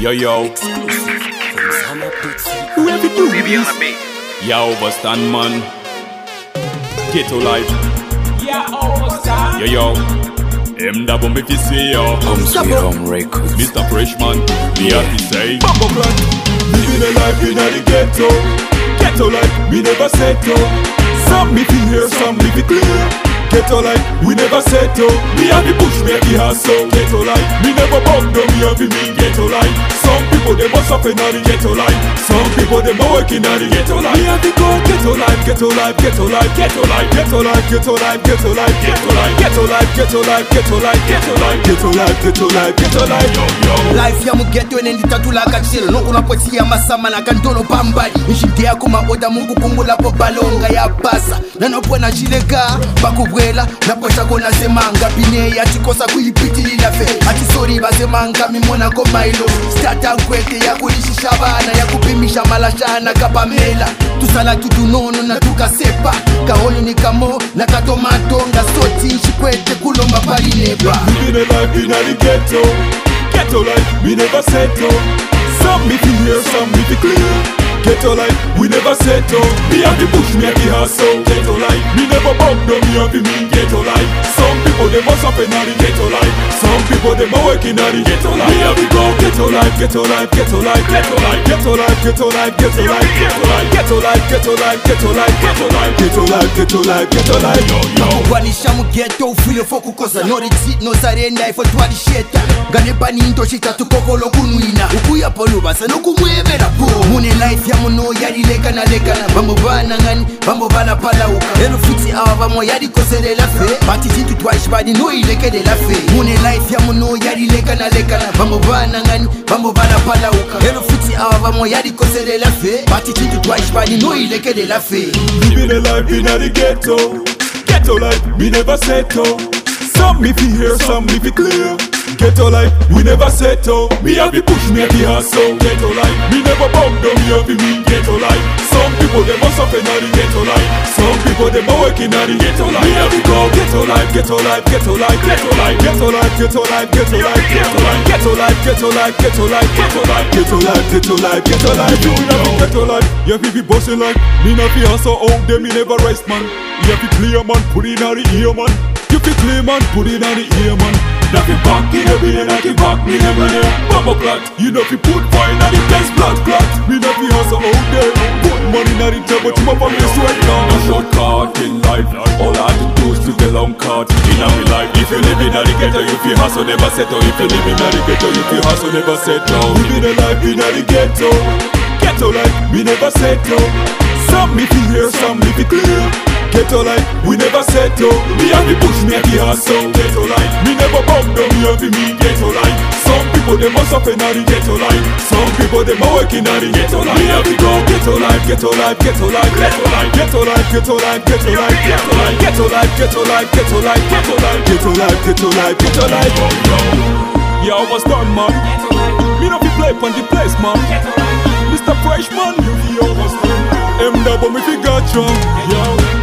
Yo. Whoever do this. Ya overstand, man. Ghetto life. Yeah, overstand. Yo. Double me fi say yo. Home Sweet Home Records. Mr. Freshman, me have to say. Bumbo clan. Living a life in the ghetto. Ghetto life, we never settle. Some me fi hear, some me fi clear. Ghetto life, we never settle. Me have the push, me have the hustle. Ghetto life, me never bug down, me have the mean ghetto life. Some people they must up in the ghetto life. Some people they more working in the ghetto life. Me have the go ghetto life, ghetto life, ghetto life, ghetto life, ghetto life, ghetto life, ghetto life, ghetto life, ghetto life, ghetto life, ghetto life, ghetto life, ghetto life, ghetto life, ghetto life, yo. Life ya mugeto enendita tulaka chilo Nongo napotia masama na kandolo pambali Nshinde ya kuma oda mungu kumula po balonga ya basa Nanopo na jilega bakubwela Naposha kona zemanga Bine ya chikosa kuipiti lilafe Ati sori ba zemanga mimona komailo Stata kweke ya kulishisha bana Ya kupimisha malashana kapamela Tusala tutunono na tukasepa Kaholi ni kamo na katomato Nga soti shikwete kulomba pali neba Living a life in the ghetto. Ghetto life, we never settle. Some me fi hear, some me fi clear. Ghetto life, we never settle. Me have the push, me have the hustle. Ghetto life, me never bug down, me have the mean ghetto life. Some people they must up in the ghetto life. Some people they more working in the ghetto life. Me have the go ghetto life, ghetto life, ghetto life, ghetto life, ghetto life, ghetto life, ghetto life, ghetto life, ghetto life, ghetto life, ghetto life, ghetto life, ghetto life, ghetto life, ghetto life, yo. Kwanisha mugeto ufile foku koza No retreat, no sarenda ifo twali sheta Gane bani into shita tukokolo kunuina Ukuya polu basa no kumwevera po Mune life ya muno yadi lekana lekana Bambo bana ngani, bambo bana pala uka Eno fiti awa bamo yadi kosele la fe Bati jintu twice badi no ileke de la fe Mune life ya muno yadi lekana lekana Bambo bana ngani, bambo bana pala uka Eno fiti awa bamo yadi kosele la fe Bati jintu twice badi no ileke de la fe Living a life in the ghetto. Ghetto life, we never settle. Some me fi hear, some me fi clear. Ghetto life, we never settle. Me have the push, me have the hustle. Ghetto life, me never bug down, me have the mean ghetto life. Some people they must up in the ghetto life. Some people they more working in the ghetto life. Me have the go ghetto life, ghetto life, ghetto life, ghetto life, ghetto life, ghetto life, ghetto life, ghetto life, ghetto life, ghetto life, ghetto life, ghetto life, ghetto life, ghetto life, ghetto life. You have the ghetto life, you have the bossing life. Me not fi hustle out there, me never rest man. You have to clear man, put it on the ear man. You fi clear man, put it on the ear man. Knock it back in every day, knock it back in every day. Bumbo clot, you know fi put fire on the place, blood clot. Me not fi hustle out there. Put money on the table, to my family sweat down. No shortcut in life, all I have to do is to get long cut. In our life, if you live in the ghetto, you fi hustle never settle. If you live in the ghetto, you fi hustle never settle. Living a life in the ghetto. Ghetto life, we never settle. Some me fi hear, some me fi clear. Ghetto life, we never settle. Me have the push, me have the hustle. Ghetto life, me never bug down, me have the mean ghetto life. Some people they must up in the ghetto life. Some people they more working in the ghetto life. Me have the go ghetto life, ghetto life, ghetto life, ghetto life, ghetto life, ghetto life, ghetto life, ghetto life, ghetto life, ghetto life, ghetto life, ghetto life, ghetto life, ghetto life, ghetto life. Yo, what's done, man? Me not fi play on the place, man. Mr. Freshman, you fi overstand. Double me fi gotcha, yo.